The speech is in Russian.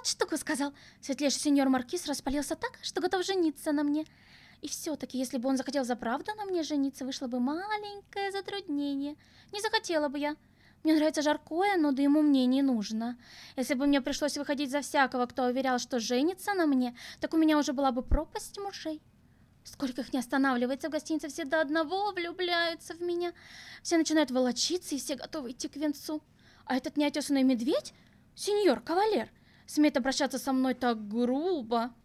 вот штуку сказал. Светлейший сеньор Маркиз распалился так, что готов жениться на мне. И все-таки, если бы он захотел за правду на мне жениться, вышло бы маленькое затруднение. Не захотела бы я. Мне нравится жаркое, но да ему мне не нужно. Если бы мне пришлось выходить за всякого, кто уверял, что женится на мне, так у меня уже была бы пропасть мужей. Сколько их не останавливается в гостинице, все до одного влюбляются в меня. Все начинают волочиться, и все готовы идти к венцу. А этот неотесанный медведь, сеньор кавалер, смеет обращаться со мной так грубо.